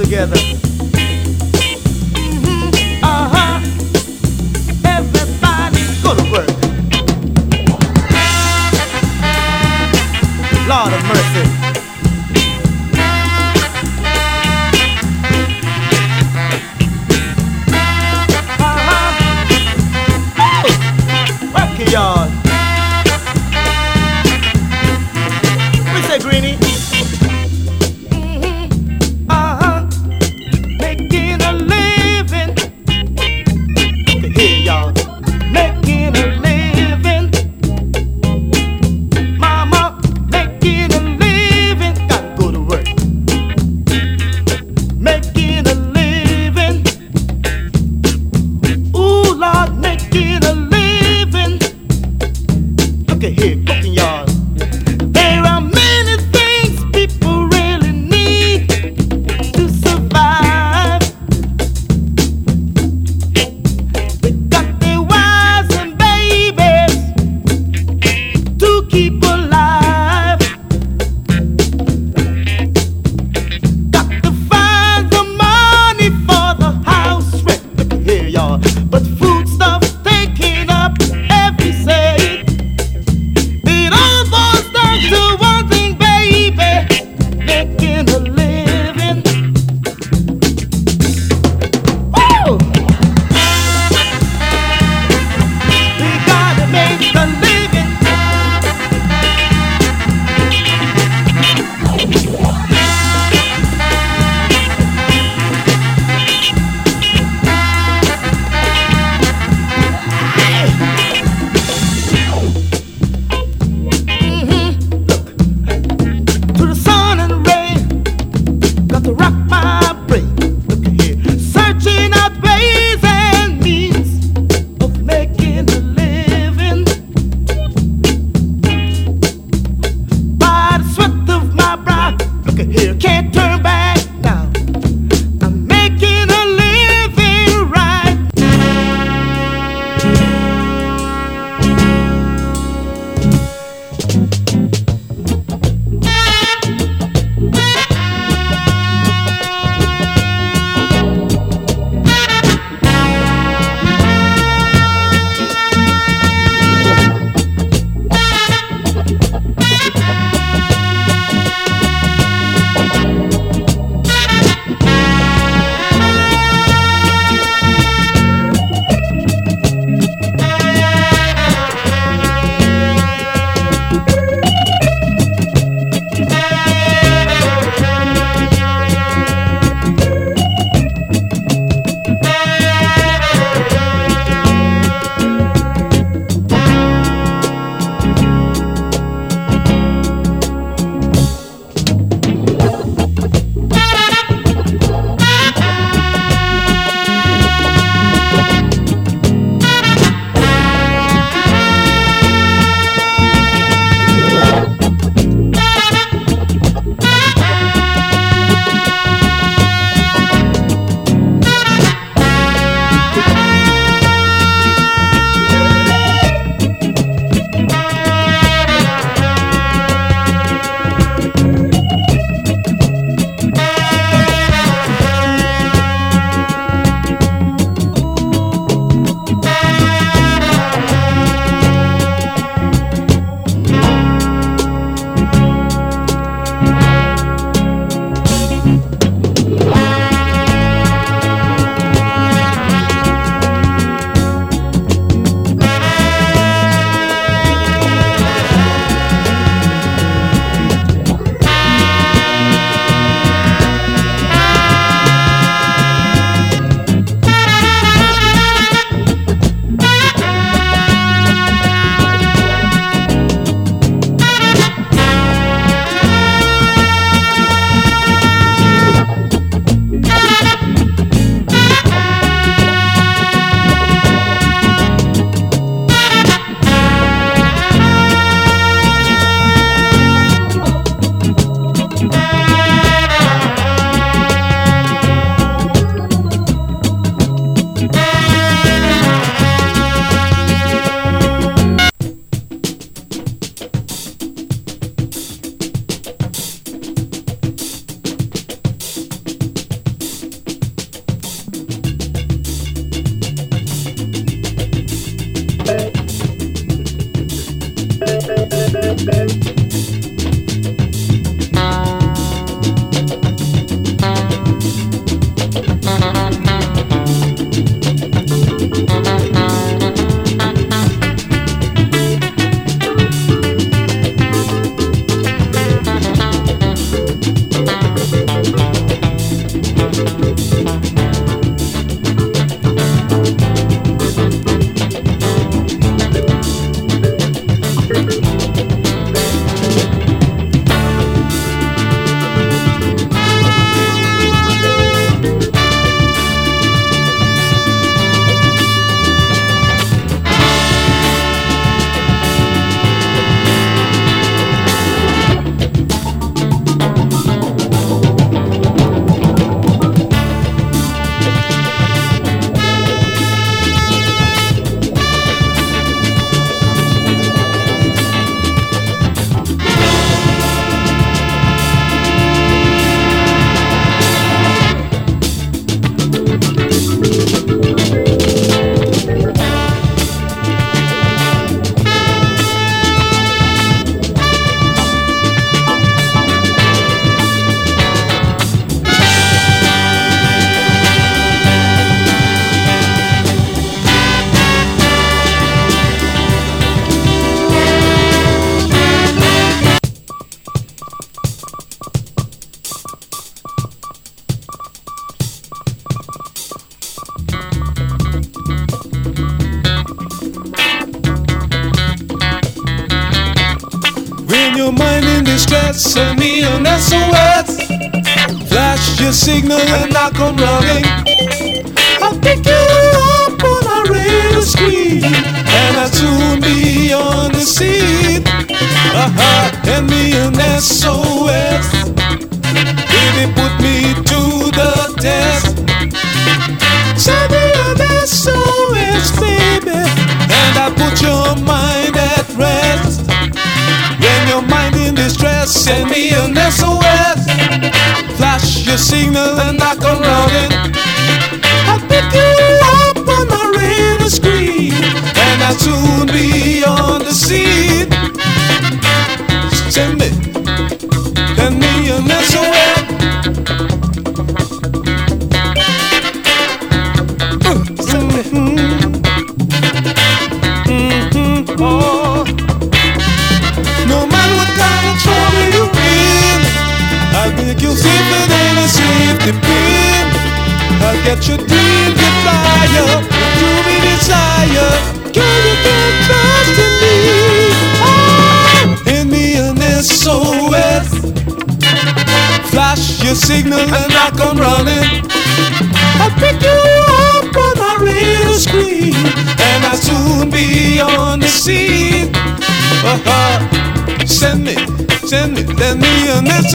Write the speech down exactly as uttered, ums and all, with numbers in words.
together. Mm-hmm. Uh-huh. Everybody go to work. Lord of mercy. Uh-huh. Working yard. We say Greenie. Mm-hmm. Uh-huh. Your mind in distress, send me an S O S. Flash your signal and I come running. I'll pick you up on a radar screen, and I'll soon be on the scene. Uh-huh, send me an S O S. Baby, put me to the test. Send me an S O S, baby, and I put your mind at rest. When your mind in distress, send me an S O S. Flash your signal and I come running. I'll pick you up on my radar screen, and I'll soon be on the scene. Send me, send me an S O S. Uh, send me. Mm-hmm. Oh. No matter what kind of trouble you're in, I'll make you safer than a safety pin. I'll get your dream get fire, to be desire. Can you get trust in me? Oh, send me an S O S. Flash your signal and I come running. I'll pick you up on my radar screen, and I'll soon be on the scene. Uh-huh. Send me, send me, send me a message.